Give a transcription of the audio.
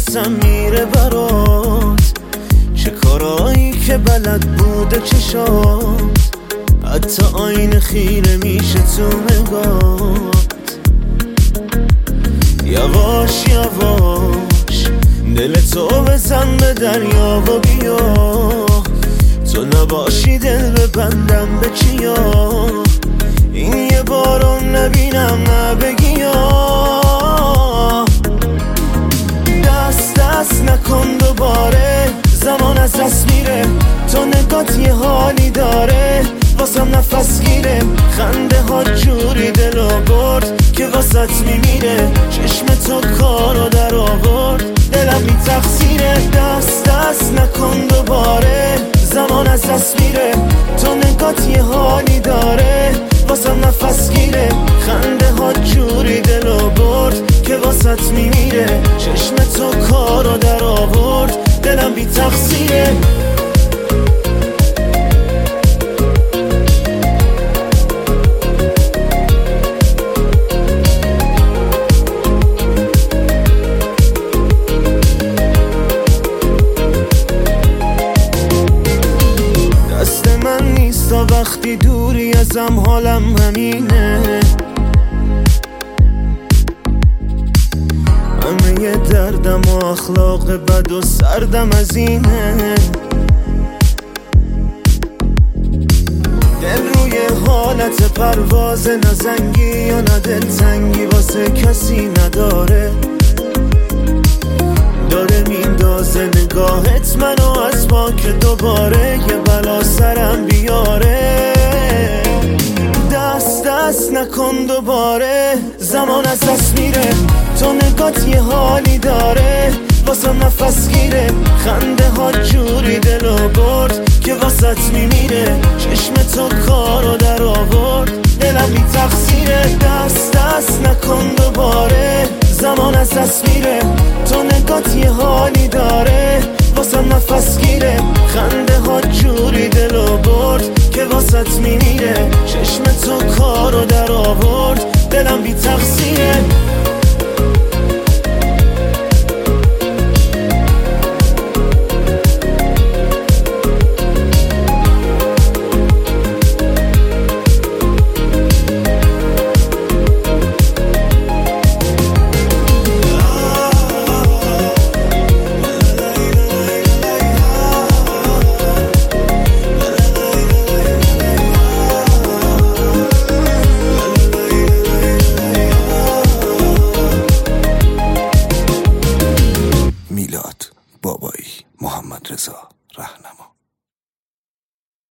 نفسم میره برات، چه کارایی که بلد بوده چشات، حتی آینه خیره میشه تو نگات. یواش یواش دل تو بزن به دریا و بیا، تو نباشی دل ببندم به چیا، این یه بارو نبینم نبگی یا. دست دست نکن دوباره، زمان از دست میره، تو نگات یه حالی داره، واسم نفس گیره، خنده ها جوری دلو برد که واسط میمیره، چشم تو کارو در آورد، دلم بی تقصیره. دست دست نکن دوباره، زمان از دست میره، تو نگات یه حالی داره، واسم نفس گیره، خنده ها جوری دلو برد که واسط میمیره، چشم تو کارو در آورد، دلم بی تقصیره. وقتی دوری ازم حالم همینه، همه یه دردم و اخلاق بد و سردم از اینه، دل روی حالت پرواز، نزنگی یا نه دلتنگی واسه کسی نداره، داره میندازه نگاهت منو از پا که دوباره یه بلا سرم بیاره. دست دست نکن دوباره، زمان از دست میره، تو نگات یه حالی داره، واسم نفس گیره، خنده ها جوری دلو برد که واسط میمیره، چشم تو کارو در آورد، دلم بی تقصیره. دست دست نکن دوباره، زمان از دست میره، تو نگات یه حالی داره، واسم نفس گیره، خنده ها جوری دلو برد که واسط میمیره، چشم تو کارو در آورد، دلم بی تقصیره.